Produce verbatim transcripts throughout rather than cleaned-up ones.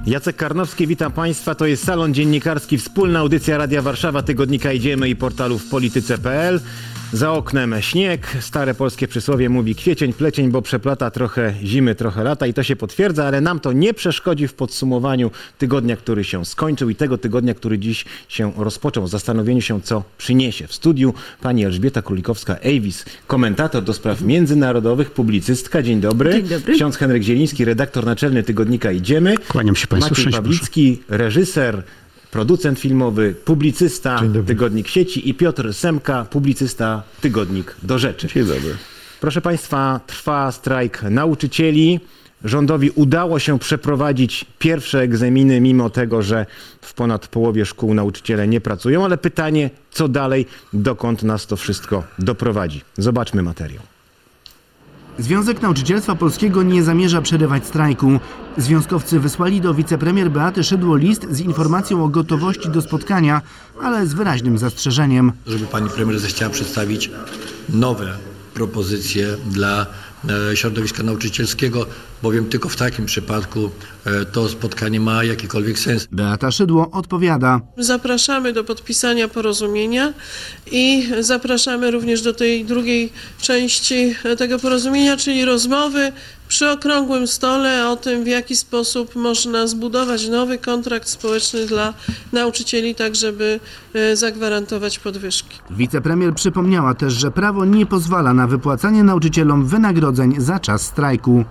Jacek Karnowski, witam Państwa. To jest Salon Dziennikarski, wspólna audycja Radia Warszawa, tygodnika Idziemy i portalu w polityce kropka pe el. Za oknem śnieg, stare polskie przysłowie mówi kwiecień, plecień, bo przeplata trochę zimy, trochę lata i to się potwierdza, ale nam to nie przeszkodzi w podsumowaniu tygodnia, który się skończył i tego tygodnia, który dziś się rozpoczął, w zastanowieniu się, co przyniesie. W studiu pani Elżbieta Królikowska-Ejwis, komentator do spraw międzynarodowych, publicystka. Dzień dobry. Dzień dobry. Ksiądz Henryk Zieliński, redaktor naczelny tygodnika Idziemy. Kłaniam się Państwu. Maciej Pawlicki, reżyser, producent filmowy, publicysta, Tygodnik Sieci i Piotr Semka, publicysta, Tygodnik Do Rzeczy. Dzień dobry. Proszę Państwa, trwa strajk nauczycieli. Rządowi udało się przeprowadzić pierwsze egzaminy, mimo tego, że w ponad połowie szkół nauczyciele nie pracują, ale pytanie, co dalej, dokąd nas to wszystko doprowadzi. Zobaczmy materiał. Związek Nauczycielstwa Polskiego nie zamierza przerywać strajku. Związkowcy wysłali do wicepremier Beaty Szydło list z informacją o gotowości do spotkania, ale z wyraźnym zastrzeżeniem. Żeby pani premier zechciała przedstawić nowe propozycje dla e, środowiska nauczycielskiego, bowiem tylko w takim przypadku e, to spotkanie ma jakikolwiek sens. Beata Szydło odpowiada. Zapraszamy do podpisania porozumienia i zapraszamy również do tej drugiej części tego porozumienia, czyli rozmowy przy okrągłym stole o tym, w jaki sposób można zbudować nowy kontrakt społeczny dla nauczycieli, tak żeby zagwarantować podwyżki. Wicepremier przypomniała też, że prawo nie pozwala na wypłacanie nauczycielom wynagrodzeń za czas strajku.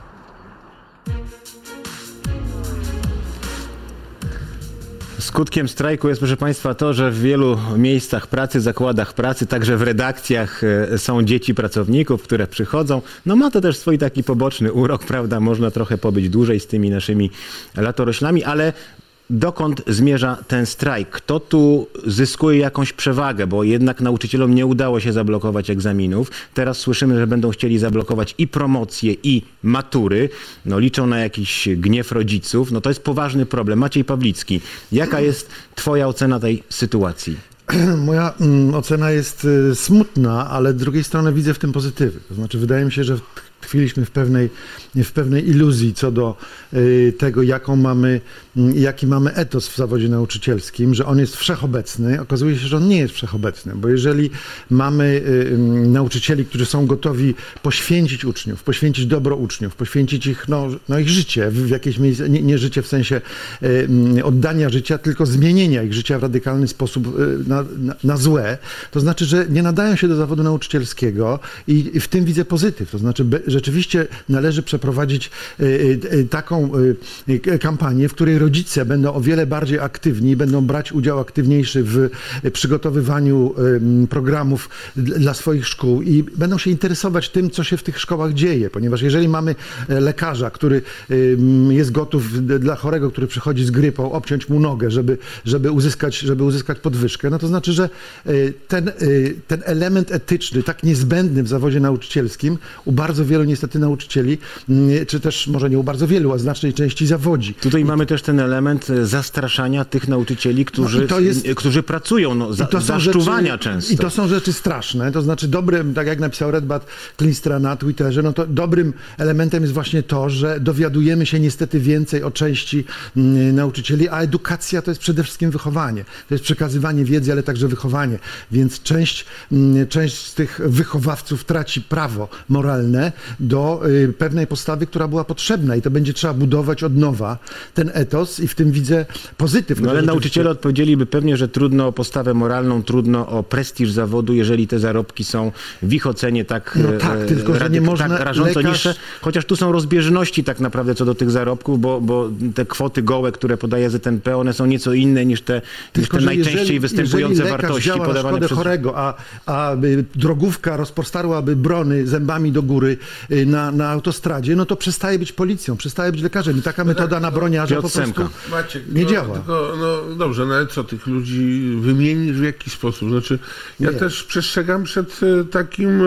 Skutkiem strajku jest, proszę Państwa, to, że w wielu miejscach pracy, zakładach pracy, także w redakcjach są dzieci pracowników, które przychodzą. No ma to też swój taki poboczny urok, prawda? Można trochę pobyć dłużej z tymi naszymi latoroślami, ale dokąd zmierza ten strajk? Kto tu zyskuje jakąś przewagę? Bo jednak nauczycielom nie udało się zablokować egzaminów. Teraz słyszymy, że będą chcieli zablokować i promocje, i matury. No, liczą na jakiś gniew rodziców. No to jest poważny problem. Maciej Pawlicki, jaka jest twoja ocena tej sytuacji? Moja mm, ocena jest y, smutna, ale z drugiej strony widzę w tym pozytywy. To znaczy wydaje mi się, że tkwiliśmy w pewnej, w pewnej iluzji co do y, tego, jaką mamy, y, jaki mamy etos w zawodzie nauczycielskim, że on jest wszechobecny. Okazuje się, że on nie jest wszechobecny, bo jeżeli mamy y, y, nauczycieli, którzy są gotowi poświęcić uczniów, poświęcić dobro uczniów, poświęcić ich, no, no ich życie w, w jakieś miejsce, nie, nie życie w sensie y, y, oddania życia, tylko zmienienia ich życia w radykalny sposób y, na, na, na złe, to znaczy, że nie nadają się do zawodu nauczycielskiego i, i w tym widzę pozytyw. To znaczy, be, rzeczywiście należy przeprowadzić y, y, taką y, kampanię, w której rodzice będą o wiele bardziej aktywni, będą brać udział aktywniejszy w przygotowywaniu y, programów dla swoich szkół i będą się interesować tym, co się w tych szkołach dzieje, ponieważ jeżeli mamy lekarza, który y, jest gotów dla chorego, który przychodzi z grypą, obciąć mu nogę, żeby, żeby, uzyskać, żeby uzyskać podwyżkę, no to znaczy, że y, ten, y, ten element etyczny, tak niezbędny w zawodzie nauczycielskim, u bardzo wielu niestety nauczycieli, czy też może nie u bardzo wielu, a znacznej części zawodzi. Tutaj I mamy też ten element zastraszania tych nauczycieli, którzy, no jest, którzy pracują, no, za, zaszczuwania rzeczy, często. I to są rzeczy straszne, to znaczy dobrym, tak jak napisał Redbat Klistra na Twitterze, no to dobrym elementem jest właśnie to, że dowiadujemy się niestety więcej o części mm, nauczycieli, a edukacja to jest przede wszystkim wychowanie. To jest przekazywanie wiedzy, ale także wychowanie. Więc część, mm, część z tych wychowawców traci prawo moralne do y, pewnej postawy, która była potrzebna i to będzie trzeba budować od nowa ten etos i w tym widzę pozytyw. No ale nauczyciele odpowiedzieliby pewnie, że trudno o postawę moralną, trudno o prestiż zawodu, jeżeli te zarobki są w ich ocenie tak, no tak, tylko, że nie można tak rażąco lekarz... niższe, chociaż tu są rozbieżności tak naprawdę co do tych zarobków, bo, bo te kwoty gołe, które podaje Z N P, one są nieco inne niż te, tylko, niż te najczęściej jeżeli, występujące jeżeli wartości podawane przez... chorego, a, a drogówka rozpostarłaby brony zębami do góry na, na autostradzie, no to przestaje być policją, przestaje być lekarzem i taka metoda na broniarza po prostu Maciek, nie no, działa. Tylko, no dobrze, no ale co, tych ludzi wymienisz w jaki sposób? Znaczy, ja nie. też przestrzegam przed takim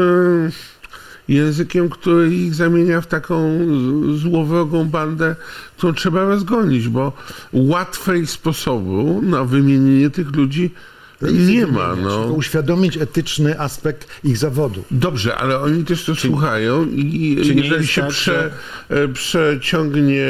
językiem, który ich zamienia w taką złowrogą bandę, którą trzeba rozgonić, bo łatwej sposobu na wymienienie tych ludzi Nie ma, no. Tylko uświadomić etyczny aspekt ich zawodu. Dobrze, ale oni też to czy, słuchają i czy nie jeżeli się tak, prze, że... przeciągnie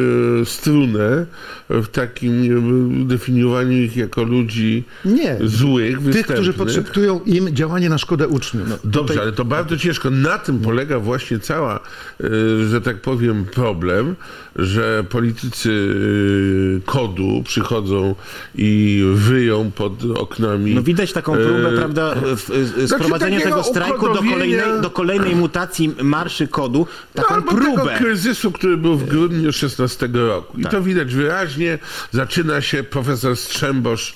strunę w takim definiowaniu ich jako ludzi nie. złych, Tych, występnych. którzy podszeptują im działanie na szkodę uczniów. No, Dobrze, tutaj... ale to bardzo ciężko. Na tym polega właśnie cała, że tak powiem, problem, że politycy kodu przychodzą i wyją pod oknami. No widać taką próbę, e... prawda, sprowadzenia znaczy, tego strajku do kolejnej, do kolejnej mutacji marszy kodu. Taką no, próbę. Tego kryzysu, który był w grudniu szesnastego roku. I tak. to widać wyraźnie. Zaczyna się, profesor Strzembosz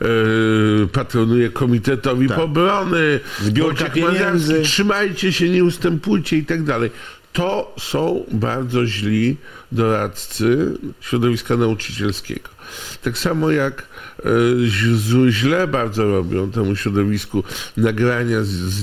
yy, patronuje Komitetowi tak. Obrony, zbiórka pieniędzy. Trzymajcie się, nie ustępujcie i tak dalej. To są bardzo źli doradcy środowiska nauczycielskiego. Tak samo jak e, źle bardzo robią temu środowisku nagrania z, z,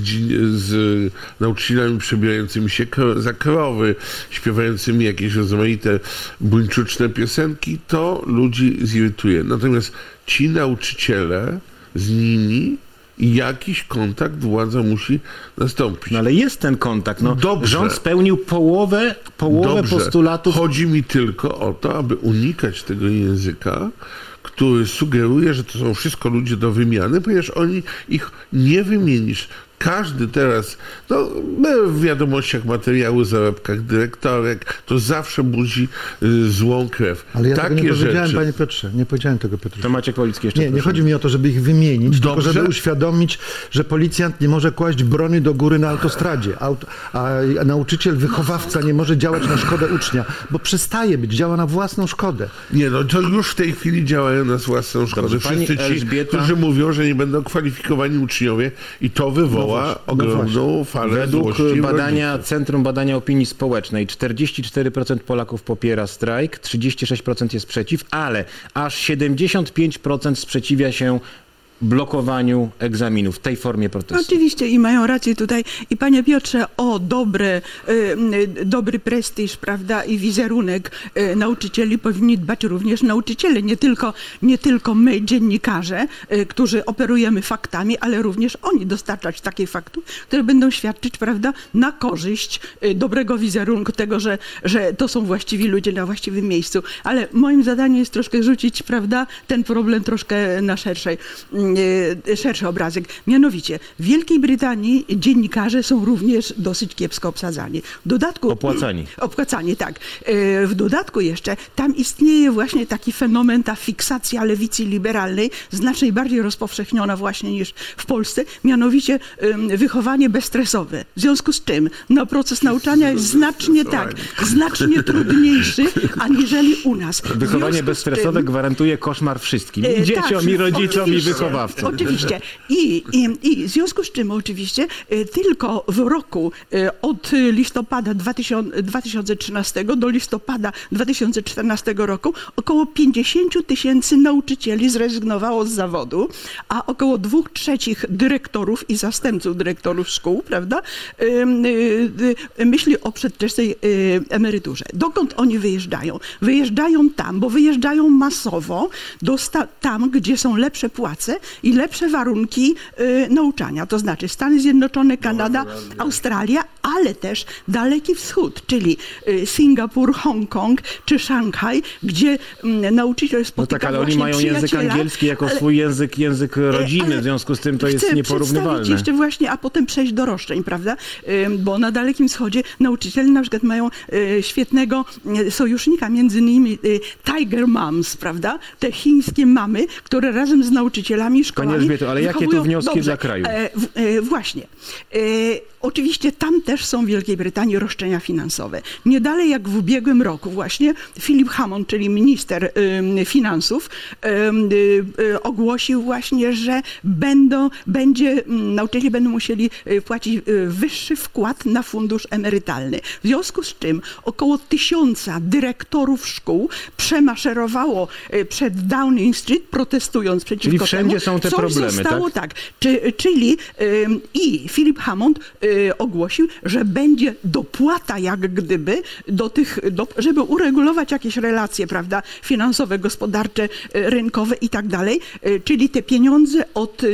z nauczycielami przebierającymi się kro, za krowy, śpiewającymi jakieś rozmaite buńczuczne piosenki, to ludzi zirytuje. Natomiast ci nauczyciele z nimi i jakiś kontakt władza musi nastąpić. No ale jest ten kontakt. No, Dobrze. Rząd spełnił połowę, połowę Dobrze. postulatów. Chodzi mi tylko o to, aby unikać tego języka, który sugeruje, że to są wszystko ludzie do wymiany, ponieważ oni ich nie wymienisz. Każdy teraz, no my w wiadomościach materiału o zarobkach dyrektorek, to zawsze budzi y, złą krew. Ale ja Takie tego nie powiedziałem, rzeczy. panie Piotrze, nie powiedziałem tego, Piotrze. To Maciek Policki jeszcze Nie, nie proszę. chodzi mi o to, żeby ich wymienić, Dobrze. tylko żeby uświadomić, że policjant nie może kłaść broni do góry na autostradzie, Auto, a nauczyciel, wychowawca nie może działać na szkodę ucznia, bo przestaje być, działa na własną szkodę. Nie, no to już w tej chwili działają na własną szkodę. Dobrze, pani Wszyscy ci, Elżbieta... którzy mówią, że nie będą kwalifikowani uczniowie i to wywoła No właśnie, no ogromną właśnie. falę Według złości badania rodziców. Centrum Badania Opinii Społecznej czterdzieści cztery procent Polaków popiera strajk, trzydzieści sześć procent jest przeciw, ale aż siedemdziesiąt pięć procent sprzeciwia się blokowaniu egzaminów w tej formie protestu. Oczywiście i mają rację tutaj. I panie Piotrze, o dobre, y, dobry prestiż, prawda, i wizerunek y, nauczycieli powinni dbać również nauczyciele, nie tylko, nie tylko my, dziennikarze, y, którzy operujemy faktami, ale również oni dostarczać takich faktów, które będą świadczyć, prawda, na korzyść y, dobrego wizerunku, tego, że, że to są właściwi ludzie na właściwym miejscu. Ale moim zadaniem jest troszkę rzucić, prawda, ten problem troszkę na szerszej szerszy obrazek. Mianowicie w Wielkiej Brytanii dziennikarze są również dosyć kiepsko obsadzani. W dodatku... Opłacani. Opłacani, tak. W dodatku jeszcze tam istnieje właśnie taki fenomen, ta fiksacja lewicy liberalnej, znacznie bardziej rozpowszechniona właśnie niż w Polsce, mianowicie wychowanie bezstresowe. W związku z czym no, proces nauczania jest znacznie tak, znacznie trudniejszy, aniżeli u nas. Wychowanie bezstresowe tym, gwarantuje koszmar wszystkim. I dzieciom, tak, i rodzicom, i wychowawcom. Oczywiście. I, i, I w związku z czym oczywiście tylko w roku od listopada dwa tysiące trzynastego do listopada dwa tysiące czternastego roku około pięćdziesiąt tysięcy nauczycieli zrezygnowało z zawodu, a około dwóch trzecich dyrektorów i zastępców dyrektorów szkół, prawda, myśli o przedwczesnej emeryturze. Dokąd oni wyjeżdżają? Wyjeżdżają tam, bo wyjeżdżają masowo do sta- tam, gdzie są lepsze płace i lepsze warunki y, nauczania, to znaczy Stany Zjednoczone, Kanada, Australia, ale też Daleki Wschód, czyli y, Singapur, Hongkong czy Szanghaj, gdzie y, nauczyciel spotyka No tak, ale oni właśnie mają język angielski jako ale, swój język, język rodziny, w związku z tym to jest nieporównywalne. Chcę jeszcze właśnie, a potem przejść do roszczeń, prawda? Y, bo na Dalekim Wschodzie nauczyciele na przykład mają y, świetnego y, sojusznika, między innymi y, Tiger Moms, prawda? Te chińskie mamy, które razem z nauczycielami szkołami Pani Elżbieto, ale jakie tu wnioski dobrze, dla kraju? E, w, e, właśnie. E, oczywiście tam też są w Wielkiej Brytanii roszczenia finansowe. Nie dalej jak w ubiegłym roku właśnie Philip Hammond, czyli minister y, finansów, y, y, ogłosił właśnie, że będą, będzie, y, nauczyciele będą musieli y, płacić y, wyższy wkład na fundusz emerytalny. W związku z czym około tysiąca dyrektorów szkół przemaszerowało y, przed Downing Street, protestując przeciwko Czyli wszędzie temu. są te coś problemy, zostało, tak? tak. Czy, czyli ym, i Philip Hammond y, ogłosił, że będzie dopłata jak gdyby do tych, do, żeby uregulować jakieś relacje, prawda, finansowe, gospodarcze, y, rynkowe i tak dalej. Y, czyli te pieniądze od y,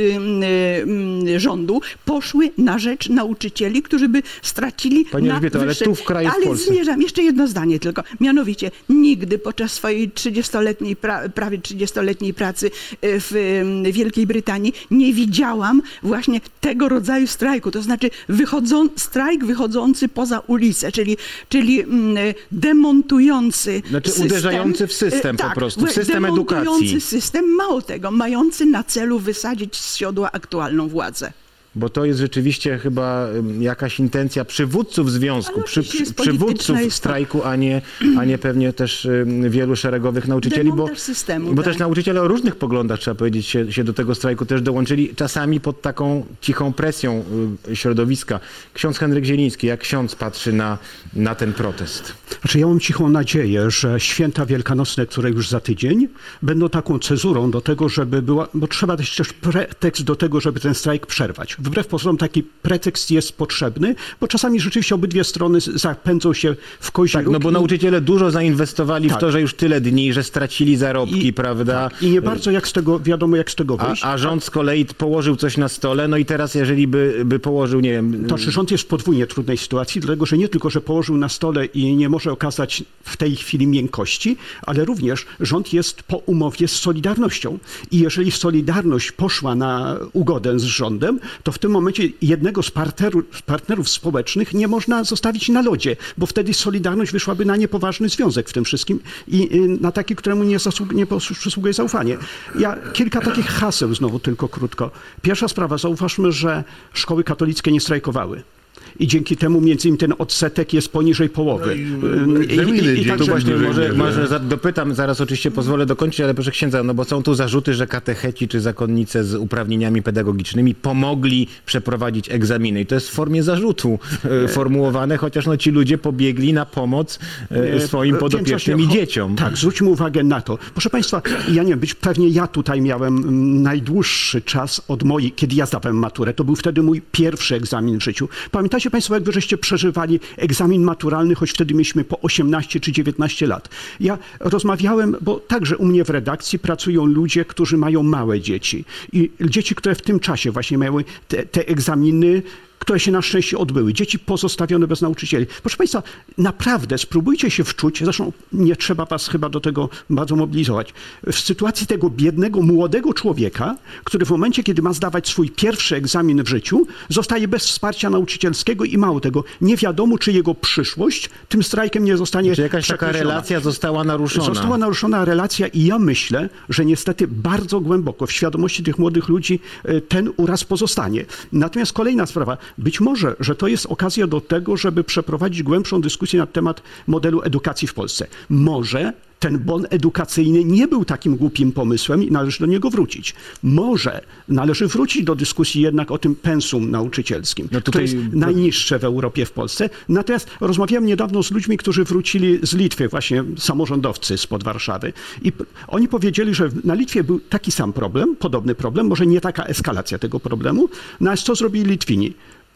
y, rządu poszły na rzecz nauczycieli, którzy by stracili Pani na Elżbieto, ale wyższe... tu w kraju, w Ale Polsce. zmierzam, jeszcze jedno zdanie tylko. Mianowicie, nigdy podczas swojej trzydziestoletniej, pra, prawie trzydziestoletniej pracy w Wielkiej Brytanii nie widziałam właśnie tego rodzaju strajku. To znaczy wychodzą, strajk wychodzący poza ulicę, czyli, czyli mm, demontujący Znaczy system. uderzający w system E, po tak, prostu, w system demontujący edukacji. system, mało tego, mający na celu wysadzić z siodła aktualną władzę. Bo to jest rzeczywiście chyba ym, jakaś intencja przywódców związku, Ale przy, oczywiście jest przy, przywódców polityczna, jest to- strajku, a nie, a nie pewnie też ym, wielu szeregowych nauczycieli, bo, Demontaż systemu, bo tak. też nauczyciele o różnych poglądach, trzeba powiedzieć, się, się do tego strajku też dołączyli, czasami pod taką cichą presją y, środowiska. Ksiądz Henryk Zieliński, jak ksiądz patrzy na, na ten protest? Znaczy, ja mam cichą nadzieję, że święta wielkanocne, które już za tydzień, będą taką cezurą do tego, żeby była, bo trzeba dać też pretekst do tego, żeby ten strajk przerwać. Wbrew pozorom taki pretekst jest potrzebny, bo czasami rzeczywiście obydwie strony zapędzą się w kozi Tak, róg no bo i- nauczyciele dużo zainwestowali Tak. w to, że już tyle dni, że stracili zarobki, I- prawda? I nie bardzo jak z tego, wiadomo jak z tego A, wyjść. a rząd z kolei położył coś na stole, no i teraz jeżeli by, by położył, nie wiem... To czy rząd jest w podwójnie trudnej sytuacji, dlatego że nie tylko, że położył na stole i nie może okazać w tej chwili miękkości, ale również rząd jest po umowie z Solidarnością. I jeżeli Solidarność poszła na ugodę z rządem, to w tym momencie jednego z, partneru, z partnerów społecznych nie można zostawić na lodzie, bo wtedy Solidarność wyszłaby na niepoważny związek w tym wszystkim i y, na taki, któremu nie, zasług, nie przysługuje zaufanie. Ja kilka takich haseł znowu tylko krótko. Pierwsza sprawa, zauważmy, że szkoły katolickie nie strajkowały. I dzięki temu między innymi ten odsetek jest poniżej połowy. No i egzaminy dzięki Tu właśnie dużej może, mierze. może za- dopytam, zaraz oczywiście pozwolę dokończyć, ale proszę księdza, no bo są tu zarzuty, że katecheci czy zakonnice z uprawnieniami pedagogicznymi pomogli przeprowadzić egzaminy. I to jest w formie zarzutu e, formułowane, chociaż no, ci ludzie pobiegli na pomoc e, swoim Więc podopiecznym i właśnie, dzieciom. Tak, zwróćmy uwagę na to. Proszę Państwa, ja nie wiem, być pewnie ja tutaj miałem mm, najdłuższy czas od mojej, kiedy ja zdawałem maturę. To był wtedy mój pierwszy egzamin w życiu. Pamiętacie Państwo, jak wy żeście przeżywali egzamin maturalny, choć wtedy mieliśmy po osiemnaście czy dziewiętnaście lat. Ja rozmawiałem, bo także u mnie w redakcji pracują ludzie, którzy mają małe dzieci. I dzieci, które w tym czasie właśnie miały te, te egzaminy, które się na szczęście odbyły. Dzieci pozostawione bez nauczycieli. Proszę Państwa, naprawdę spróbujcie się wczuć, zresztą nie trzeba Was chyba do tego bardzo mobilizować, w sytuacji tego biednego, młodego człowieka, który w momencie, kiedy ma zdawać swój pierwszy egzamin w życiu, zostaje bez wsparcia nauczycielskiego i mało tego, nie wiadomo, czy jego przyszłość tym strajkiem nie zostanie Czy jakaś taka przekreślona. relacja została naruszona? Została naruszona relacja i ja myślę, że niestety bardzo głęboko w świadomości tych młodych ludzi e, ten uraz pozostanie. Natomiast kolejna sprawa, być może, że to jest okazja do tego, żeby przeprowadzić głębszą dyskusję na temat modelu edukacji w Polsce. Może ten bon edukacyjny nie był takim głupim pomysłem i należy do niego wrócić. Może należy wrócić do dyskusji jednak o tym pensum nauczycielskim, No tutaj- które jest najniższe w Europie, w Polsce. Natomiast rozmawiałem niedawno z ludźmi, którzy wrócili z Litwy, właśnie samorządowcy spod Warszawy. I p- oni powiedzieli, że na Litwie był taki sam problem, podobny problem, może nie taka eskalacja tego problemu. No a co zrobili Litwini?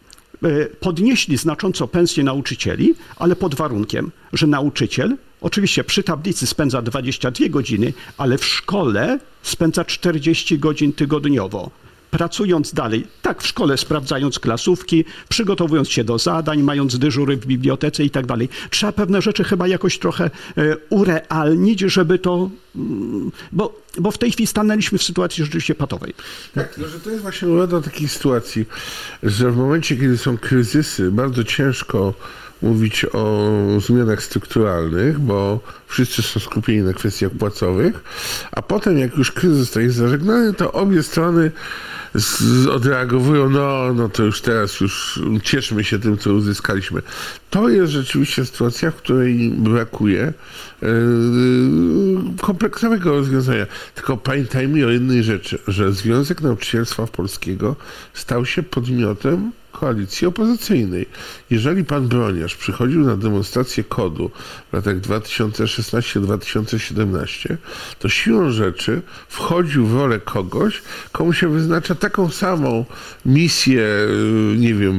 E, Podnieśli znacząco pensję nauczycieli, ale pod warunkiem, że nauczyciel oczywiście przy tablicy spędza dwadzieścia dwie godziny, ale w szkole spędza czterdzieści godzin tygodniowo. Pracując dalej, tak w szkole, sprawdzając klasówki, przygotowując się do zadań, mając dyżury w bibliotece i tak dalej. Trzeba pewne rzeczy chyba jakoś trochę e, urealnić, żeby to, mm, bo, bo w tej chwili stanęliśmy w sytuacji rzeczywiście patowej. Tak, no, że to jest właśnie roda takiej sytuacji, że w momencie, kiedy są kryzysy, bardzo ciężko mówić o zmianach strukturalnych, bo wszyscy są skupieni na kwestiach płacowych, a potem jak już kryzys zostaje zażegnany, to obie strony z, odreagowują, no, no to już teraz już cieszmy się tym, co uzyskaliśmy. To jest rzeczywiście sytuacja, w której brakuje yy, kompleksowego rozwiązania. Tylko pamiętajmy o jednej rzeczy, że Związek Nauczycielstwa Polskiego stał się podmiotem koalicji opozycyjnej. Jeżeli pan Broniarz przychodził na demonstrację kodu w latach dwa tysiące szesnaście do dwa tysiące siedemnaście, to siłą rzeczy wchodził w rolę kogoś, komu się wyznacza taką samą misję, nie wiem,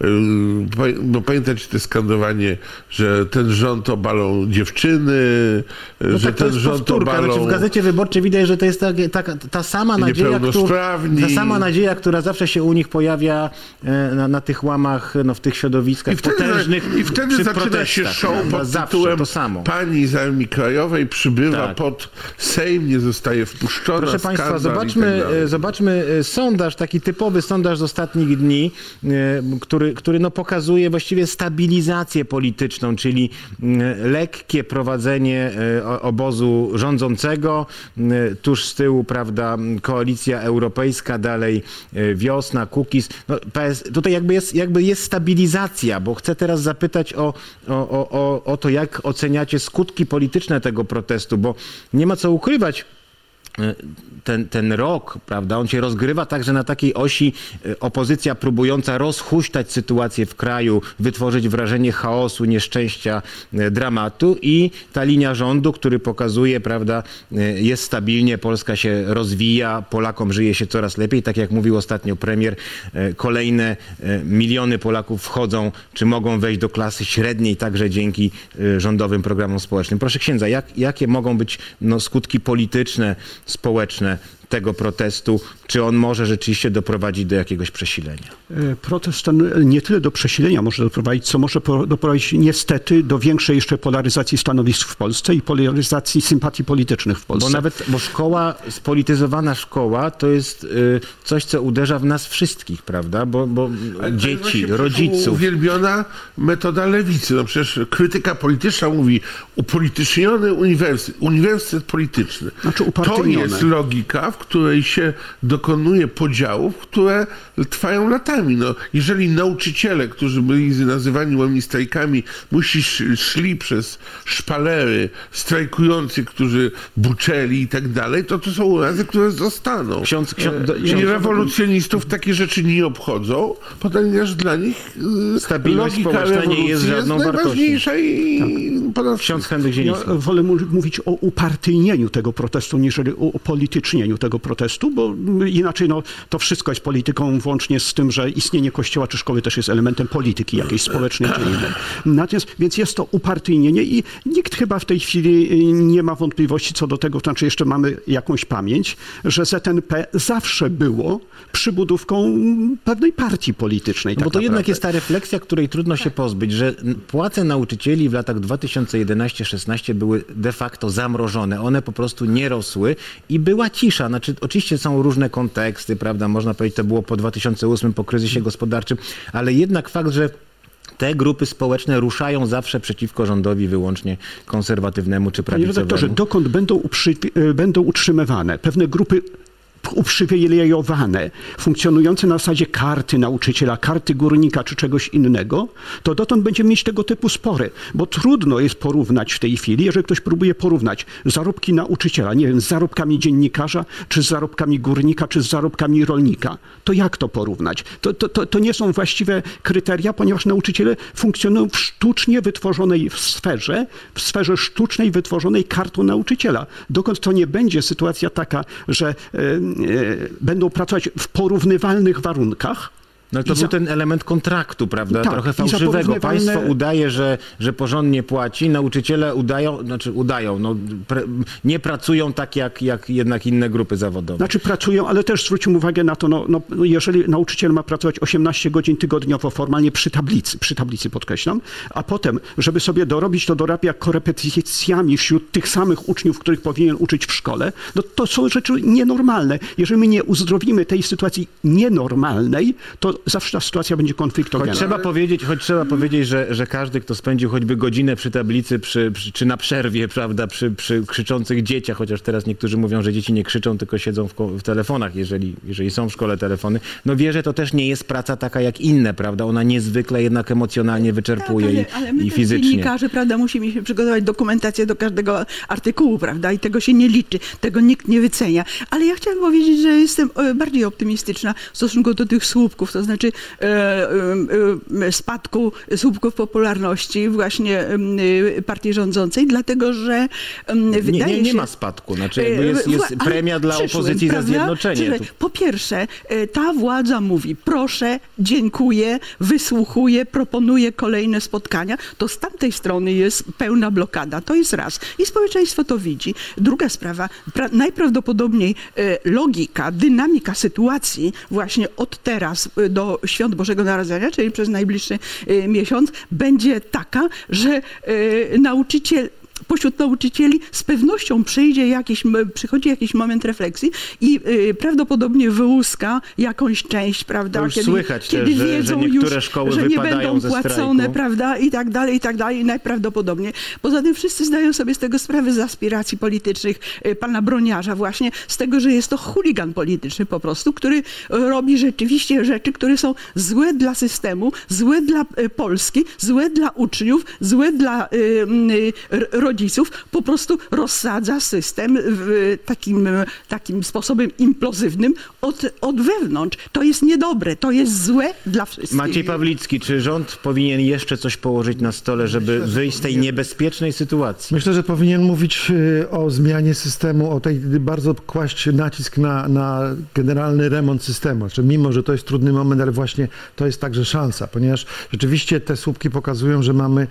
bo pamiętacie te skandowanie, że ten rząd obalą dziewczyny, no że tak, to ten jest rząd powtórka. obalą... Znaczy w Gazecie Wyborczej widać, że to jest ta, ta, ta sama nadzieja, która, ta sama nadzieja, która zawsze się u nich pojawia na, na tych łamach, no, w tych środowiskach I wtedy, potężnych. I wtedy zaczyna się show pod zawsze tytułem to samo. Pani z Armii Krajowej przybywa Tak. pod Sejm, nie zostaje wpuszczona. Proszę Państwa, skandal zobaczmy, i tak dalej. zobaczmy sondaż, taki typowy sondaż z ostatnich dni, który, który no pokazuje właściwie stabilizację polityczną, czyli lekkie prowadzenie obozu rządzącego, tuż z tyłu, prawda, Koalicja Europejska, dalej Wiosna, Kukiz. No, P S, tutaj jakby jest, jakby jest stabilizacja, bo chcę teraz zapytać o, o, o, o to, jak oceniacie skutki polityczne tego protestu, bo nie ma co ukrywać, ten, ten rok, prawda, on się rozgrywa także na takiej osi opozycja próbująca rozhuśtać sytuację w kraju, wytworzyć wrażenie chaosu, nieszczęścia, dramatu i ta linia rządu, który pokazuje, prawda, jest stabilnie, Polska się rozwija, Polakom żyje się coraz lepiej, tak jak mówił ostatnio premier, kolejne miliony Polaków wchodzą, czy mogą wejść do klasy średniej także dzięki rządowym programom społecznym. Proszę księdza, jak, jakie mogą być no, skutki polityczne, społeczne tego protestu, czy on może rzeczywiście doprowadzić do jakiegoś przesilenia? Protest ten nie tyle do przesilenia może doprowadzić, co może doprowadzić niestety do większej jeszcze polaryzacji stanowisk w Polsce i polaryzacji sympatii politycznych w Polsce. Bo nawet, bo szkoła, spolityzowana szkoła to jest y, coś, co uderza w nas wszystkich, prawda? Bo, bo dzieci, rodziców. Uwielbiona metoda lewicy. No przecież krytyka polityczna mówi upolityczniony uniwersytet, uniwersytet polityczny. Znaczy to jest logika, w której się dokonuje podziałów, które trwają latami. No, jeżeli nauczyciele, którzy byli nazywani łymi strajkami, musi szli przez szpalery strajkujących, którzy buczeli i tak dalej, to to są urazy, które zostaną. Ksiądz, ksiądz, do, I rewolucjonistów takie rzeczy nie obchodzą, ponieważ dla nich stabilność logika społeczna nie jest żadną jest najważniejsza wartością. i tak. ponad Ksiądz Henryk Zieliński. Ja wolę mówić o upartyjnieniu tego protestu, niż o upolitycznieniu tego protestu, bo inaczej no, to wszystko jest polityką, włącznie z tym, że istnienie kościoła czy szkoły też jest elementem polityki jakiejś społecznej czy innej. Natomiast, więc jest to upartyjnienie i nikt chyba w tej chwili nie ma wątpliwości co do tego, to znaczy jeszcze mamy jakąś pamięć, że Z N P zawsze było przybudówką pewnej partii politycznej. No tak bo to naprawdę. jednak jest ta refleksja, której trudno się pozbyć, że płace nauczycieli w latach dwa tysiące jedenaście szesnaście były de facto zamrożone. One po prostu nie rosły i była cisza. Znaczy, oczywiście są różne konteksty, prawda? Można powiedzieć, to było po dwa tysiące ósmym, po kryzysie gospodarczym, ale jednak fakt, że te grupy społeczne ruszają zawsze przeciwko rządowi wyłącznie konserwatywnemu czy prawicowemu. Panie redaktorze, dokąd będą, uprzy... będą utrzymywane pewne grupy uprzywilejowane, funkcjonujące na zasadzie karty nauczyciela, karty górnika czy czegoś innego, to dotąd będziemy mieć tego typu spory, bo trudno jest porównać w tej chwili, jeżeli ktoś próbuje porównać zarobki nauczyciela, nie wiem, z zarobkami dziennikarza, czy z zarobkami górnika, czy z zarobkami rolnika, to jak to porównać? To, to, to, to nie są właściwe kryteria, ponieważ nauczyciele funkcjonują w sztucznie wytworzonej sferze, w sferze sztucznej wytworzonej kartą nauczyciela. Dokąd to nie będzie sytuacja taka, że będą pracować w porównywalnych warunkach. No to I był za... ten element kontraktu, prawda? Tak, trochę i za fałszywego. porównywalne- Państwo udaje, że, że porządnie płaci, nauczyciele udają, znaczy udają, no, pre, nie pracują tak jak, jak jednak inne grupy zawodowe. Znaczy pracują, ale też zwróćmy uwagę na to, no, no, jeżeli nauczyciel ma pracować osiemnaście godzin tygodniowo formalnie przy tablicy, przy tablicy podkreślam, a potem, żeby sobie dorobić, to dorabia korepetycjami wśród tych samych uczniów, których powinien uczyć w szkole, no to są rzeczy nienormalne. Jeżeli my nie uzdrowimy tej sytuacji nienormalnej, to zawsze ta sytuacja będzie konfliktogena. Choć trzeba powiedzieć, choć trzeba powiedzieć że, że każdy, kto spędził choćby godzinę przy tablicy, przy, przy, czy na przerwie, prawda, przy, przy krzyczących dzieciach, chociaż teraz niektórzy mówią, że dzieci nie krzyczą, tylko siedzą w, w telefonach, jeżeli, jeżeli są w szkole telefony, no wie, że to też nie jest praca taka jak inne, prawda? Ona niezwykle jednak emocjonalnie wyczerpuje tak, ale, ale i, my i też fizycznie. dziennikarze, prawda, musimy się przygotować dokumentację do każdego artykułu, prawda, i tego się nie liczy, tego nikt nie wycenia. Ale ja chciałam powiedzieć, że jestem bardziej optymistyczna w stosunku do tych słupków, to znaczy znaczy e, e, spadku słupków popularności właśnie e, partii rządzącej, dlatego że e, Nie, wydaje nie, nie się... ma spadku. Znaczy jakby jest, jest Ale premia dla przyszłym, opozycji za prawda? zjednoczenie. Przyszłym. Po pierwsze, e, ta władza mówi, proszę, dziękuję, wysłuchuję, proponuję kolejne spotkania. To z tamtej strony jest pełna blokada. To jest raz. I społeczeństwo to widzi. Druga sprawa, pra- najprawdopodobniej e, logika, dynamika sytuacji właśnie od teraz e, do Świąt Bożego Narodzenia, czyli przez najbliższy e, miesiąc, będzie taka, że e, nauczyciel pośród nauczycieli z pewnością przyjdzie jakiś, przychodzi jakiś moment refleksji i y, prawdopodobnie wyłuska jakąś część, prawda, To już kiedy, słychać kiedy też, że- wiedzą że niektóre już, szkoły że nie wypadają będą ze płacone, strajku. prawda, i tak dalej, i tak dalej, najprawdopodobniej. Poza tym wszyscy zdają sobie z tego sprawę z aspiracji politycznych y, pana Broniarza właśnie, z tego, że jest to chuligan polityczny po prostu, który robi rzeczywiście rzeczy, które są złe dla systemu, złe dla y, Polski, złe dla uczniów, złe dla y, y, rodziców, po prostu rozsadza system w takim, takim sposobem implozywnym od, od wewnątrz. To jest niedobre, to jest złe dla wszystkich. Maciej Pawlicki, czy rząd powinien jeszcze coś położyć na stole, żeby wyjść z tej niebezpiecznej sytuacji? Myślę, że powinien mówić y, o zmianie systemu, o tej bardzo kłaść nacisk na, na generalny remont systemu. Znaczy, mimo, że to jest trudny moment, ale właśnie to jest także szansa, ponieważ rzeczywiście te słupki pokazują, że mamy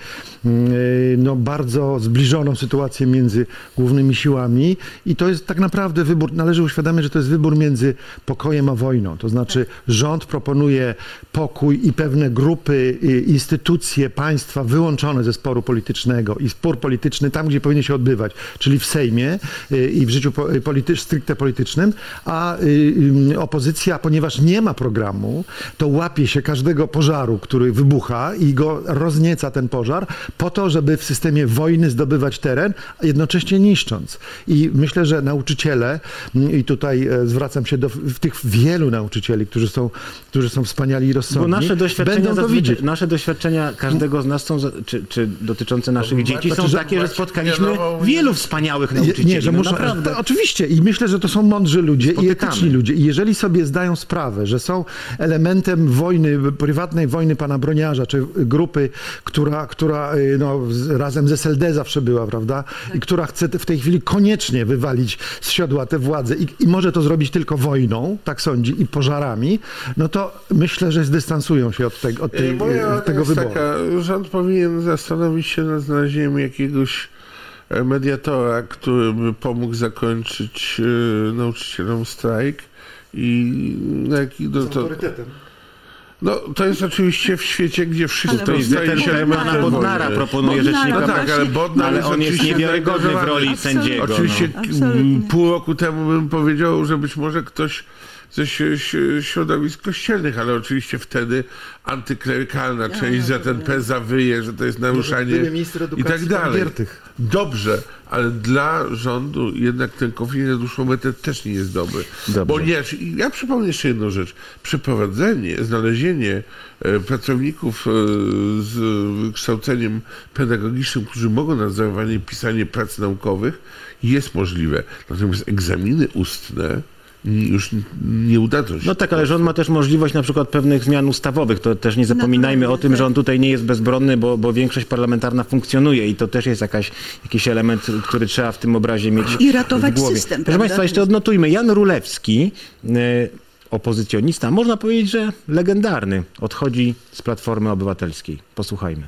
y, no, bardzo zbliżoną sytuację między głównymi siłami i to jest tak naprawdę wybór, należy uświadomić, że to jest wybór między pokojem a wojną. To znaczy rząd proponuje pokój i pewne grupy, y, instytucje państwa wyłączone ze sporu politycznego i spór polityczny tam, gdzie powinien się odbywać, czyli w Sejmie y, i w życiu po, politycz, stricte politycznym, a y, y, opozycja, ponieważ nie ma programu, to łapie się każdego pożaru, który wybucha i go roznieca ten pożar po to, żeby w systemie wojny zdobywać teren, a jednocześnie niszcząc. I myślę, że nauczyciele, i tutaj e, zwracam się do w tych wielu nauczycieli, którzy są, którzy są wspaniali i rozsądni, Bo nasze doświadczenia, będą to zazwyczaj- widzieć. nasze doświadczenia każdego z nas są, za- czy, czy dotyczące naszych dzieci, są znaczy, że- takie, że spotkaliśmy mianował- wielu wspaniałych nauczycieli. Nie, że no muszą, naprawdę. to, oczywiście i myślę, że to są mądrzy ludzie i Spotykamy. etyczni ludzie i jeżeli sobie zdają sprawę, że są elementem wojny, prywatnej wojny pana Broniarza, czy grupy, która, która y, no, z- razem z S L D zawsze była, prawda, i która chce te- w tej chwili koniecznie wywalić z siodła tę władzę i, i może to zrobić tylko wojną, tak sądzi, i pożarami, no to myślę, że zdystansują się od, tego, od tej, Moja od tego jest wyboru. taka, rząd powinien zastanowić się nad znalezieniem jakiegoś e, mediatora, który by pomógł zakończyć e, nauczycielom strajk i na jaki, no, to, no, to jest oczywiście w świecie, gdzie wszyscy Ale I staje ten się pana elementem Bodnara wojny. proponuje Bodnara, rzecznika, No tak, właśnie. ale Bodnar ale on jest oczywiście niewiarygodny w roli zaangażowany. sędziego. Oczywiście no. Absolutnie. m, pół roku temu bym powiedział, że być może ktoś ze ś- ś- środowisk kościelnych, ale oczywiście wtedy antyklerykalna część Z N P zawyje, że to jest naruszanie Były minister i edukacji tak dalej. Giertych. Dobrze, ale dla rządu jednak ten konflikt na dłuższą metę też nie jest dobry. Dobrze. Bo nie, ja przypomnę jeszcze jedną rzecz. Przeprowadzenie, znalezienie e, pracowników e, z wykształceniem pedagogicznym, którzy mogą nadzorować pisanie prac naukowych, jest możliwe. Natomiast egzaminy ustne już nie udadzą się. No tak, ale rząd ma też możliwość na przykład pewnych zmian ustawowych. To też nie zapominajmy Naturalnie, o tym, tak. że on tutaj nie jest bezbronny, bo, bo większość parlamentarna funkcjonuje i to też jest jakaś, jakiś element, który trzeba w tym obrazie mieć I ratować w głowie. system, Proszę prawda? Państwa, jeszcze odnotujmy. Jan Rulewski, e, opozycjonista, można powiedzieć, że legendarny, odchodzi z Platformy Obywatelskiej. Posłuchajmy.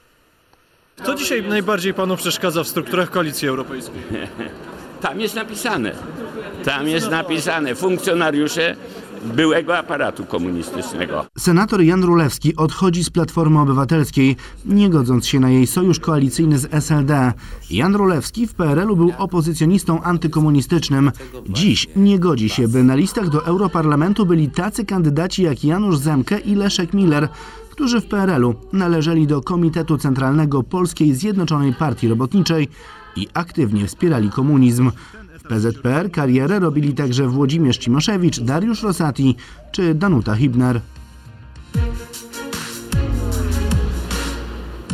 Co dzisiaj najbardziej panu przeszkadza w strukturach Koalicji Europejskiej? Tam jest napisane. Tam jest napisane. Funkcjonariusze byłego aparatu komunistycznego. Senator Jan Rulewski odchodzi z Platformy Obywatelskiej, nie godząc się na jej sojusz koalicyjny z S L D. Jan Rulewski w P R L u był opozycjonistą antykomunistycznym. Dziś nie godzi się, by na listach do Europarlamentu byli tacy kandydaci jak Janusz Zemke i Leszek Miller, którzy w P R L u należeli do Komitetu Centralnego Polskiej Zjednoczonej Partii Robotniczej i aktywnie wspierali komunizm. W P Z P R karierę robili także Włodzimierz Cimoszewicz, Dariusz Rosati czy Danuta Hibner.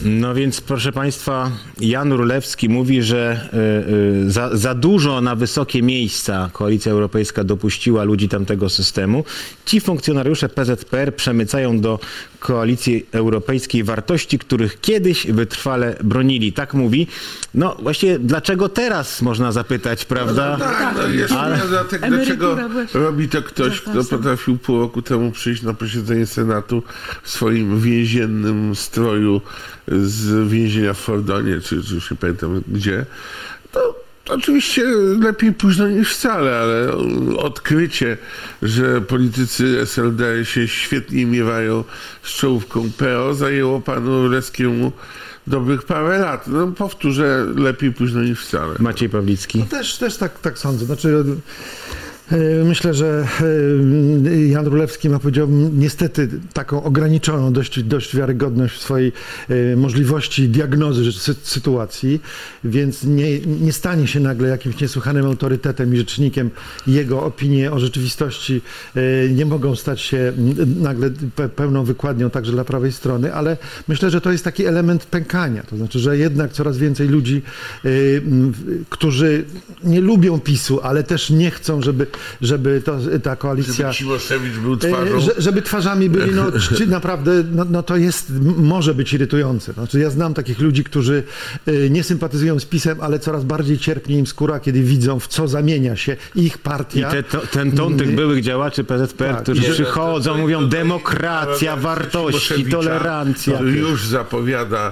No więc proszę Państwa, Jan Rulewski mówi, że y, y, za, za dużo na wysokie miejsca Koalicja Europejska dopuściła ludzi tamtego systemu. Ci funkcjonariusze P Z P R przemycają do Koalicji Europejskiej wartości, których kiedyś wytrwale bronili. Tak mówi. No właściwie dlaczego teraz, można zapytać, prawda? No, tak, no, jeszcze Ale- dlatego, dlaczego robi to ktoś, kto potrafił pół roku temu przyjść na posiedzenie Senatu w swoim więziennym stroju z więzienia w Fordonie, czy, czy już nie pamiętam gdzie. To oczywiście lepiej późno niż wcale, ale odkrycie, że politycy S L D się świetnie miewają z czołówką P O, zajęło panu Rulewskiemu dobrych parę lat. No powtórzę, lepiej późno niż wcale. Maciej Pawlicki. Też, też tak, tak sądzę. Znaczy, e, myślę, że e, Jan Rulewski ma, powiedziałbym, niestety taką ograniczoną dość, dość wiarygodność w swojej e, możliwości diagnozy sy- sytuacji, więc nie, nie stanie się nagle jakimś niesłychanym autorytetem i rzecznikiem. Jego opinie o rzeczywistości e, nie mogą stać się m, nagle pe- pełną wykładnią także dla prawej strony, ale myślę, że to jest taki element pękania. To znaczy, że jednak coraz więcej ludzi, e, m, w- którzy nie lubią PiSu, ale też nie chcą, żeby żeby to, ta koalicja... Żeby Cimoszewicz był twarzą. E, że, żeby twarzami byli, no czy naprawdę, no, no to jest, m- może być irytujące. Znaczy ja znam takich ludzi, którzy e, nie sympatyzują z PiS-em, ale coraz bardziej cierpnie im skóra, kiedy widzą, w co zamienia się ich I partia. te, to, ten ton tych byłych działaczy P Z P R, Tak, którzy i że- przychodzą, to- to- mówią to- demokracja, to- wartości, Cimoszewicza, tolerancja. to już zapowiada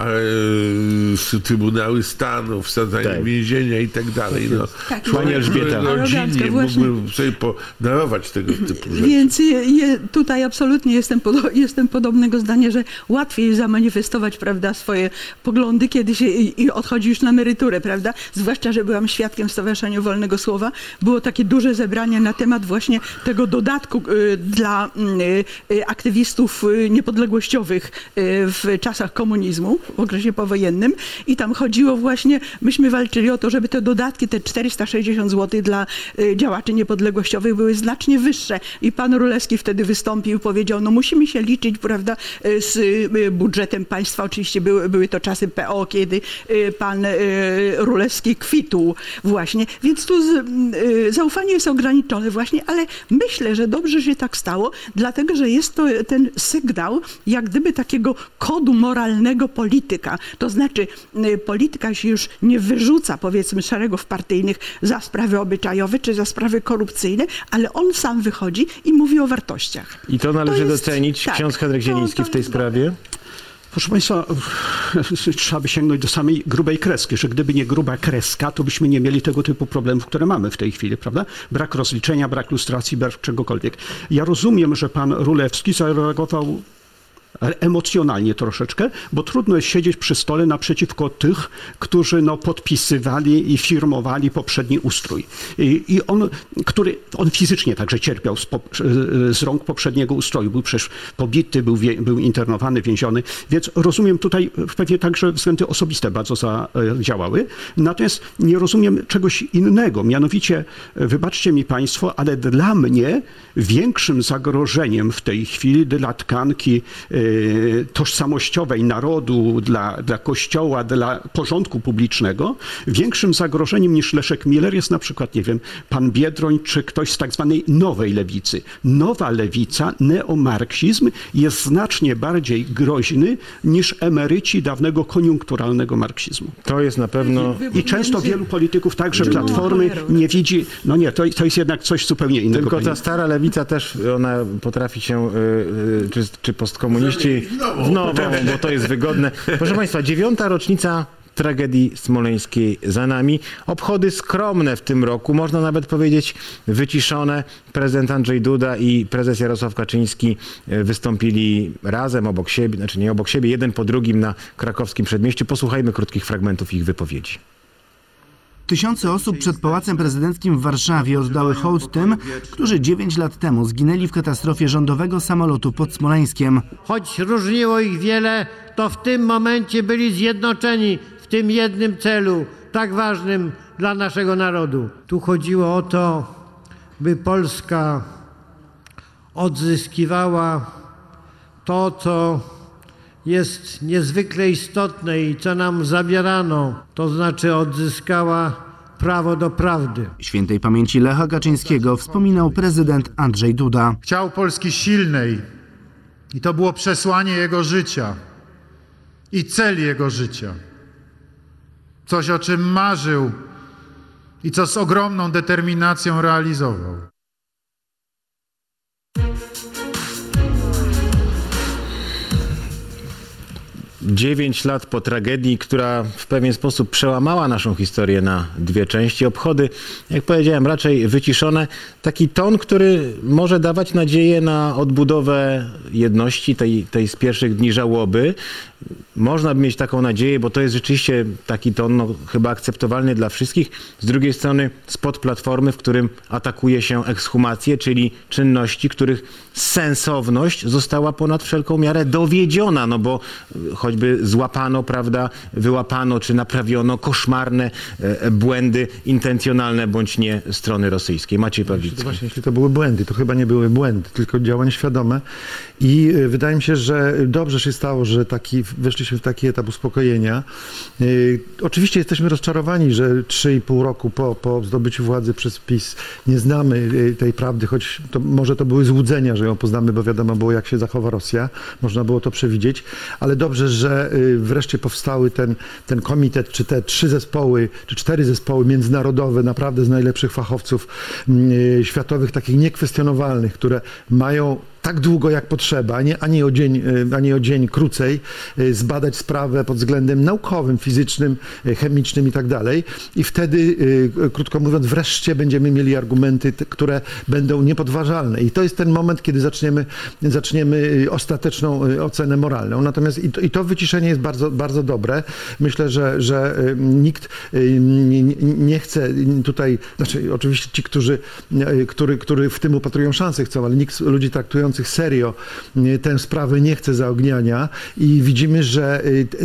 e, Trybunały Stanu, wsadzanie Tak. w więzienia i tak dalej. No. Tak, Pani Elżbieta. Rodzinie Arogancka, właśnie. mógłby sobie podarować tego typu rzeczy. Więc je, je, tutaj absolutnie jestem, podo, jestem podobnego zdania, że łatwiej zamanifestować, prawda, swoje poglądy, kiedy się i, i odchodzi już na emeryturę, prawda? Zwłaszcza, że byłam świadkiem w Stowarzyszeniu Wolnego Słowa. Było takie duże zebranie na temat właśnie tego dodatku y, dla y, y, aktywistów y, niepodległościowych y, w czasach komunizmu, w okresie powojennym. I tam chodziło właśnie, myśmy walczyli o to, żeby te dodatki, te czterysta sześćdziesiąt złotych dla y, działaczy niepodległościowych były znacznie wyższe. I pan Rulewski wtedy wystąpił i powiedział, no musimy się liczyć, prawda, y, z y, budżetem państwa. Oczywiście były, były to czasy P O, kiedy y, pan y, Rulewski kwitł właśnie. Więc tu z, y, zaufanie jest ograniczone właśnie, ale myślę, że dobrze się tak stało, dlatego, że jest to ten sygnał, jak gdyby takiego kodu moralnego polityka. To znaczy y, polityka się już nie wyrzuca, powiedzmy, szeregów partyjnych za sprawy obyczajowe czy za sprawy korupcyjne, ale on sam wychodzi i mówi o wartościach. I to należy To jest- docenić. tak, Ksiądz Henryk to- Zieliński to w tej jest sprawie. Proszę Państwa, trzeba by sięgnąć do samej grubej kreski, że gdyby nie gruba kreska, to byśmy nie mieli tego typu problemów, które mamy w tej chwili, prawda? Brak rozliczenia, brak lustracji, brak czegokolwiek. Ja rozumiem, że pan Rulewski zareagował emocjonalnie troszeczkę, bo trudno jest siedzieć przy stole naprzeciwko tych, którzy no, podpisywali i firmowali poprzedni ustrój. I, i on, który, on fizycznie także cierpiał z, pop, z rąk poprzedniego ustroju. Był przecież pobity, był, wie, był internowany, więziony, więc rozumiem tutaj pewnie także względy osobiste bardzo zadziałały. Natomiast nie rozumiem czegoś innego, mianowicie, wybaczcie mi Państwo, ale dla mnie większym zagrożeniem w tej chwili dla tkanki tożsamościowej narodu, dla, dla kościoła, dla porządku publicznego, większym zagrożeniem niż Leszek Miller jest na przykład, nie wiem, pan Biedroń, czy ktoś z tak zwanej nowej lewicy. Nowa lewica, neomarksizm jest znacznie bardziej groźny niż emeryci dawnego koniunkturalnego marksizmu. To jest na pewno... I często wielu polityków, także Platformy, nie widzi, no nie, to, to jest jednak coś zupełnie innego. Tylko panie- ta stara lewica też, ona potrafi się, y, y, czy, czy postkomuniści, W nową. w nową, bo to jest wygodne. Proszę Państwa, dziewiąta rocznica tragedii smoleńskiej za nami. Obchody skromne w tym roku, można nawet powiedzieć wyciszone. Prezydent Andrzej Duda i prezes Jarosław Kaczyński wystąpili razem, obok siebie, znaczy nie obok siebie, jeden po drugim na krakowskim przedmieściu. Posłuchajmy krótkich fragmentów ich wypowiedzi. Tysiące osób przed Pałacem Prezydenckim w Warszawie oddały hołd tym, którzy dziewięć lat temu zginęli w katastrofie rządowego samolotu pod Smoleńskiem. Choć różniło ich wiele, to w tym momencie byli zjednoczeni w tym jednym celu, tak ważnym dla naszego narodu. Tu chodziło o to, by Polska odzyskiwała to, co jest niezwykle istotne i co nam zabierano, to znaczy odzyskała prawo do prawdy. Świętej pamięci Lecha Kaczyńskiego wspominał prezydent Andrzej Duda. Chciał Polski silnej i to było przesłanie jego życia i cel jego życia. Coś, o czym marzył i co z ogromną determinacją realizował. Dziewięć lat po tragedii, która w pewien sposób przełamała naszą historię na dwie części. Obchody, jak powiedziałem, raczej wyciszone. Taki ton, który może dawać nadzieję na odbudowę jedności tej, tej z pierwszych dni żałoby. Można by mieć taką nadzieję, bo to jest rzeczywiście taki ton no, chyba akceptowalny dla wszystkich. Z drugiej strony spod Platformy, w którym atakuje się ekshumację, czyli czynności, których sensowność została ponad wszelką miarę dowiedziona, no bo choćby złapano, prawda, wyłapano czy naprawiono koszmarne e, błędy intencjonalne bądź nie strony rosyjskiej. Maciej Pawlicki. Właśnie, jeśli to były błędy, to chyba nie były błędy, tylko działania świadome i e, wydaje mi się, że dobrze się stało, że taki, weszliśmy w taki etap uspokojenia. E, oczywiście jesteśmy rozczarowani, że trzy i pół roku po, po zdobyciu władzy przez PiS nie znamy e, tej prawdy, choć to, może to były złudzenia, że ją poznamy, bo wiadomo było, jak się zachowa Rosja. Można było to przewidzieć, ale dobrze, że wreszcie powstały ten, ten komitet, czy te trzy zespoły, czy cztery zespoły międzynarodowe, naprawdę z najlepszych fachowców yy, światowych, takich niekwestionowalnych, które mają tak długo jak potrzeba, a nie, a nie, o, dzień, a nie o dzień krócej, zbadać sprawę pod względem naukowym, fizycznym, chemicznym i tak dalej. I wtedy, krótko mówiąc, wreszcie będziemy mieli argumenty, które będą niepodważalne. I to jest ten moment, kiedy zaczniemy, zaczniemy ostateczną ocenę moralną. Natomiast i to, i to wyciszenie jest bardzo, bardzo dobre. Myślę, że, że nikt nie, nie chce tutaj, znaczy oczywiście ci, którzy, który, który w tym upatrują szansę chcą, ale nikt ludzi traktujących serio tę sprawę nie chce zaogniania i widzimy, że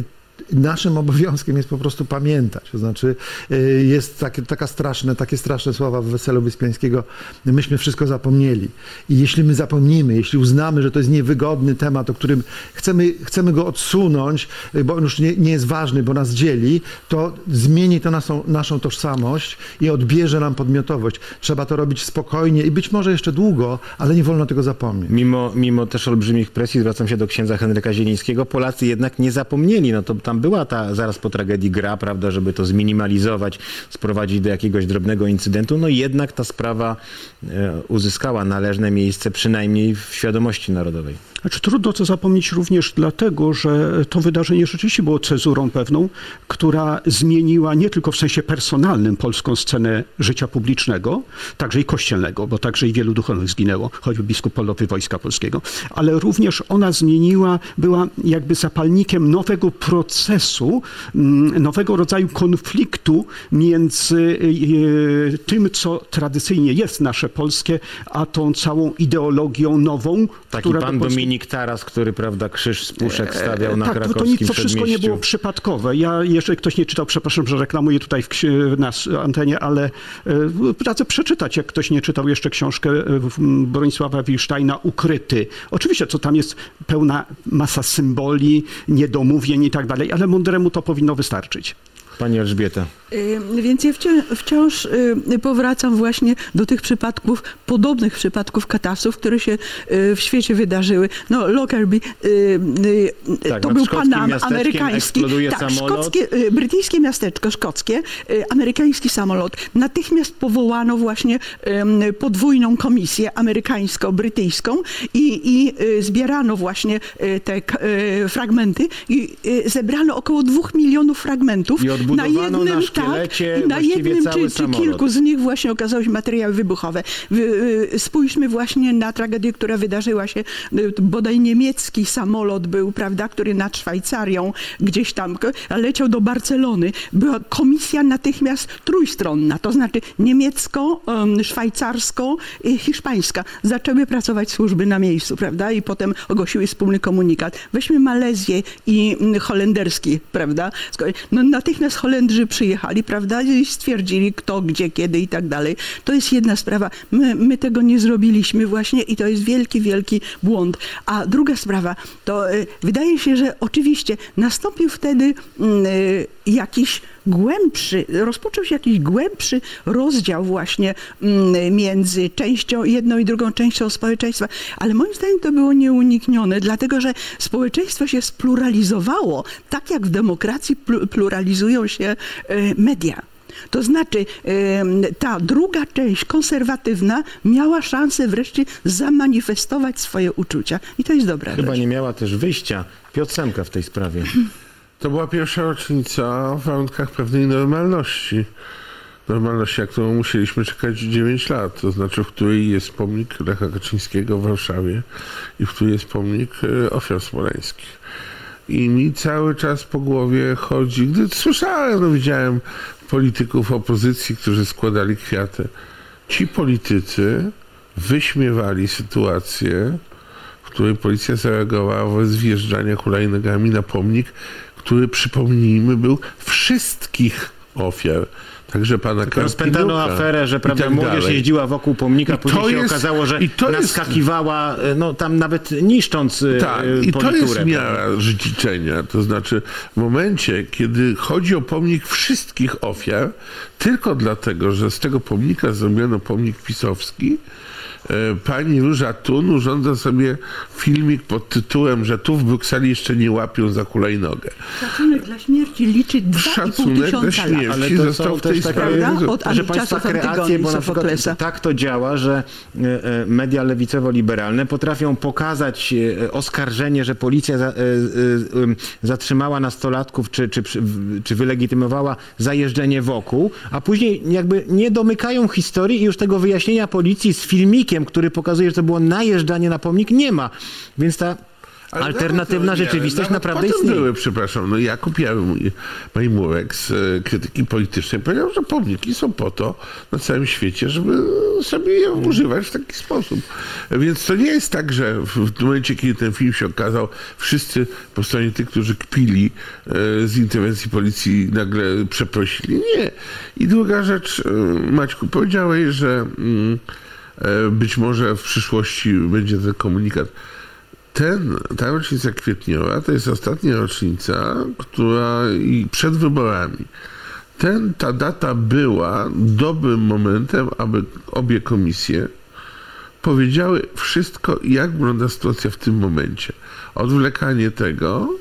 naszym obowiązkiem jest po prostu pamiętać. To znaczy jest takie, taka straszne, takie straszne słowa w Weselu Wyspiańskiego, myśmy wszystko zapomnieli. I jeśli my zapomnimy, jeśli uznamy, że to jest niewygodny temat, o którym chcemy, chcemy go odsunąć, bo on już nie, nie jest ważny, bo nas dzieli, to zmieni to naszą, naszą tożsamość i odbierze nam podmiotowość. Trzeba to robić spokojnie i być może jeszcze długo, ale nie wolno tego zapomnieć. Mimo, mimo też olbrzymich presji, zwracam się do księdza Henryka Zielińskiego, Polacy jednak nie zapomnieli. No to tam była ta zaraz po tragedii gra, prawda, żeby to zminimalizować, sprowadzić do jakiegoś drobnego incydentu. No jednak ta sprawa e, uzyskała należne miejsce, przynajmniej w świadomości narodowej. Znaczy, trudno to zapomnieć również dlatego, że to wydarzenie rzeczywiście było cezurą pewną, która zmieniła nie tylko w sensie personalnym polską scenę życia publicznego, także i kościelnego, bo także i wielu duchownych zginęło, choćby biskup polowy Wojska Polskiego, ale również ona zmieniła, była jakby zapalnikiem nowego procesu, nowego rodzaju konfliktu między tym, co tradycyjnie jest nasze polskie, a tą całą ideologią nową, Taki która pan do Polski... Dominik Taras, który, prawda, krzyż z puszek stawiał na tak, krakowskim to, to wszystko nie było przypadkowe. Ja, jeżeli ktoś nie czytał, przepraszam, że reklamuję tutaj w, na antenie, ale radzę przeczytać, jak ktoś nie czytał jeszcze książkę Bronisława Wilsztajna Ukryty. Oczywiście, co tam jest pełna masa symboli, niedomówień i tak dalej, ale mądremu to powinno wystarczyć. Pani Elżbieta. Więc ja wciąż, wciąż powracam właśnie do tych przypadków, podobnych przypadków katastrów, które się w świecie wydarzyły. No, Lockerbie, tak, to był Panam amerykański, tak, szkockie, brytyjskie miasteczko szkockie, amerykański samolot. Natychmiast powołano właśnie podwójną komisję amerykańsko-brytyjską i, i zbierano właśnie te fragmenty i zebrano około dwóch milionów fragmentów. I na jednym, na szkielecie tak, na jednym czy, czy kilku z nich właśnie okazały się materiały wybuchowe. Spójrzmy właśnie na tragedię, która wydarzyła się, bodaj niemiecki samolot był, prawda, który nad Szwajcarią gdzieś tam leciał do Barcelony. Była komisja natychmiast trójstronna, to znaczy niemiecko, szwajcarsko i hiszpańska. Zaczęły pracować służby na miejscu, prawda, i potem ogłosiły wspólny komunikat. Weźmy Malezję i holenderski, prawda, no, natychmiast Holendrzy przyjechali. przyjechali, prawda, i stwierdzili kto, gdzie, kiedy i tak dalej. To jest jedna sprawa. My, my tego nie zrobiliśmy właśnie i to jest wielki, wielki błąd. A druga sprawa, to y, wydaje się, że oczywiście nastąpił wtedy y, jakiś głębszy, rozpoczął się jakiś głębszy rozdział właśnie mm, między częścią, jedną i drugą częścią społeczeństwa. Ale moim zdaniem to było nieuniknione, dlatego że społeczeństwo się spluralizowało, tak jak w demokracji pl- pluralizują się y, media. To znaczy y, ta druga część konserwatywna miała szansę wreszcie zamanifestować swoje uczucia. I to jest dobra Chyba rzecz. nie miała też wyjścia Piotr Semka w tej sprawie. To była pierwsza rocznica w warunkach pewnej normalności. Normalności, na którą musieliśmy czekać dziewięć lat, to znaczy w której jest pomnik Lecha Kaczyńskiego w Warszawie i w której jest pomnik ofiar smoleńskich. I mi cały czas po głowie chodzi, gdy słyszałem, no widziałem polityków opozycji, którzy składali kwiaty. Ci politycy wyśmiewali sytuację, w której policja zareagowała wobec wjeżdżania hulajnogami na pomnik, który, przypomnijmy, był wszystkich ofiar. Także pana Karpinuka. Rozpętano aferę, że prawda, tak młodzież dalej. jeździła wokół pomnika, I później to się jest- okazało, że i to jest- naskakiwała, no tam nawet niszcząc Tak, y, i to politurę. jest miara dziedziczenia. To znaczy w momencie, kiedy chodzi o pomnik wszystkich ofiar, tylko dlatego, że z tego pomnika zrobiono pomnik pisowski, e, pani Róża Thun urządza sobie filmik pod tytułem, że tu w Brukseli jeszcze nie łapią za hulajnogę. Szacunek dla śmierci liczy dwa i pół Szacunek dla tysiąca lat. śmierci Ale to został są w tej też takie, sprawie... Prawda? Od że państwa czasów kreacje, Antygonii bo na przykład Sofoklesa. tak to działa, że e, e, media lewicowo-liberalne potrafią pokazać e, oskarżenie, że policja za, e, e, e, zatrzymała nastolatków, czy, czy, czy, czy wylegitymowała zajeżdżenie wokół, a później jakby nie domykają historii i już tego wyjaśnienia policji z filmikiem, który pokazuje, że to było najeżdżanie na pomnik, nie ma. Więc ta Ale alternatywna nawet, nie, rzeczywistość nawet naprawdę potem istnieje. były, przepraszam, no Jakub Jaromir- Majmurek z e, krytyki politycznej powiedział, że pomniki są po to na całym świecie, żeby sobie je używać w taki sposób. Więc to nie jest tak, że w, w momencie, kiedy ten film się okazał, wszyscy po stronie tych, którzy kpili e, z interwencji policji, nagle przeprosili. Nie. I druga rzecz, e, Maćku, powiedziałeś, że mm, e, być może w przyszłości będzie ten komunikat. Ten, ta rocznica kwietniowa to jest ostatnia rocznica, która i przed wyborami. Ten, ta data była dobrym momentem, aby obie komisje powiedziały wszystko, jak wygląda sytuacja w tym momencie. Odwlekanie tego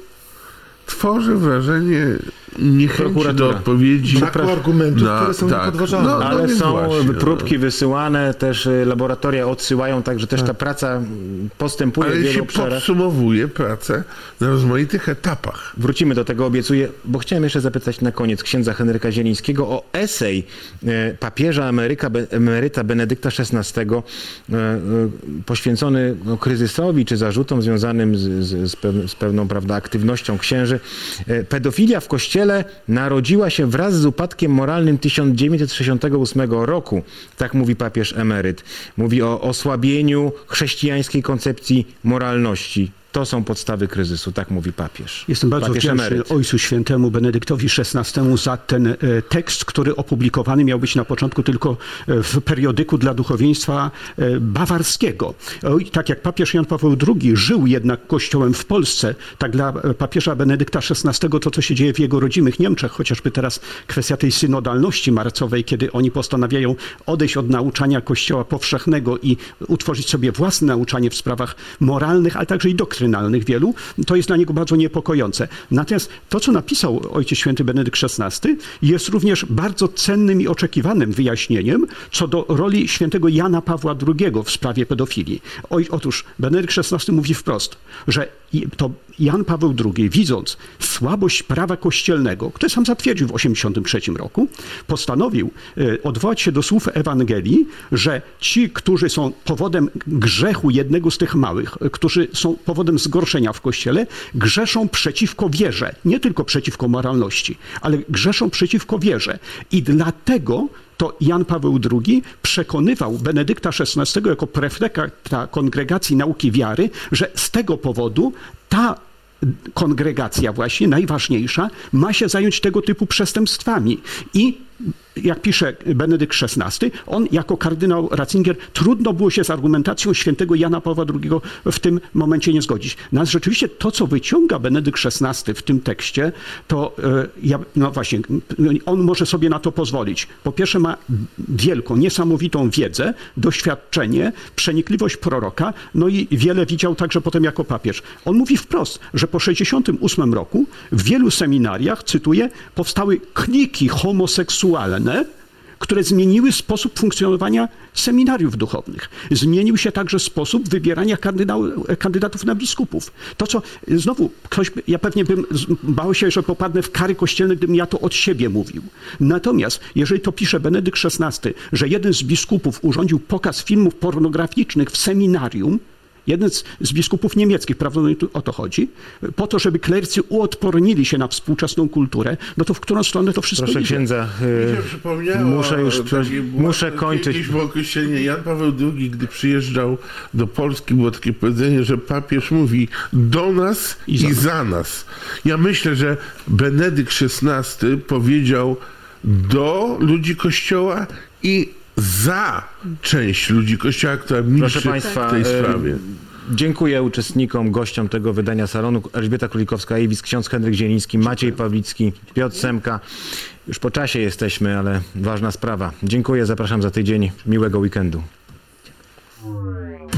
tworzy wrażenie niechęci Prokuratura. do odpowiedzi. Braku argumentów, które są niepodważalne. No, no Ale więc są właśnie, próbki no. wysyłane, też y, laboratoria odsyłają, także też ta praca mm, postępuje w Ale wielu się obszarach. podsumowuje pracę na rozmaitych etapach. Wrócimy do tego, obiecuję, bo chciałem jeszcze zapytać na koniec księdza Henryka Zielińskiego o esej e, papieża emeryka, be, emeryta Benedykta szesnastego e, e, poświęcony no, kryzysowi czy zarzutom związanym z, z, z, pew, z pewną prawda, aktywnością księży. E, pedofilia w Kościele narodziła się wraz z upadkiem moralnym tysiąc dziewięćset sześćdziesiątego ósmego roku, tak mówi papież emeryt. Mówi o osłabieniu chrześcijańskiej koncepcji moralności. To są podstawy kryzysu, tak mówi papież. Jestem bardzo papież wdzięczny emeryt. Ojcu Świętemu Benedyktowi szesnastemu za ten e, tekst, który opublikowany miał być na początku tylko e, w periodyku dla duchowieństwa e, bawarskiego. Oj, tak jak papież Jan Paweł drugi żył jednak Kościołem w Polsce, tak dla e, papieża Benedykta szesnastego to, co się dzieje w jego rodzimych Niemczech, chociażby teraz kwestia tej synodalności marcowej, kiedy oni postanawiają odejść od nauczania Kościoła powszechnego i utworzyć sobie własne nauczanie w sprawach moralnych, ale także i doktrynalnych wielu, to jest dla niego bardzo niepokojące. Natomiast to, co napisał Ojciec Święty Benedykt szesnasty, jest również bardzo cennym i oczekiwanym wyjaśnieniem co do roli świętego Jana Pawła drugiego w sprawie pedofilii. Oj, otóż Benedykt szesnasty mówi wprost, że to Jan Paweł drugi, widząc słabość prawa kościelnego, które sam zatwierdził w osiemdziesiątym trzecim roku, postanowił e, odwołać się do słów Ewangelii, że ci, którzy są powodem grzechu jednego z tych małych, e, którzy są powodem zgorszenia w Kościele, grzeszą przeciwko wierze, nie tylko przeciwko moralności, ale grzeszą przeciwko wierze. I dlatego to Jan Paweł drugi przekonywał Benedykta szesnastego jako prefekta Kongregacji Nauki Wiary, że z tego powodu ta kongregacja właśnie, najważniejsza, ma się zająć tego typu przestępstwami. I jak pisze Benedykt szesnasty, on jako kardynał Ratzinger trudno było się z argumentacją świętego Jana Pawła drugiego w tym momencie nie zgodzić. No, rzeczywiście to, co wyciąga Benedykt szesnasty w tym tekście, to ja, no właśnie, on może sobie na to pozwolić. Po pierwsze ma wielką, niesamowitą wiedzę, doświadczenie, przenikliwość proroka, no i wiele widział także potem jako papież. On mówi wprost, że po sześćdziesiątym ósmym roku w wielu seminariach, cytuję, powstały kliki homoseksualne, które zmieniły sposób funkcjonowania seminariów duchownych. Zmienił się także sposób wybierania kandydatów na biskupów. To, co znowu, ktoś, ja pewnie bym bał się, że popadnę w kary kościelne, gdybym ja to od siebie mówił. Natomiast, jeżeli to pisze Benedykt szesnasty, że jeden z biskupów urządził pokaz filmów pornograficznych w seminarium, jeden z, z biskupów niemieckich, prawdopodobnie tu o to chodzi, po to, żeby klercy uodpornili się na współczesną kulturę, no to w którą stronę to wszystko Proszę idzie? księdza, yy, muszę już muszę kończyć. Kiedyś było kościelnie Jan Paweł drugi, gdy przyjeżdżał do Polski, było takie powiedzenie, że papież mówi do nas i, i za, za nas. Ja myślę, że Benedykt szesnasty powiedział do ludzi Kościoła i za część ludzi Kościoła, która milczy w tej sprawie. Dziękuję uczestnikom, gościom tego wydania salonu. Elżbieta Królikowska-Ejwis, ksiądz Henryk Zieliński, Maciej Pawlicki, Piotr Semka. Już po czasie jesteśmy, ale ważna sprawa. Dziękuję, zapraszam za tydzień. Miłego weekendu.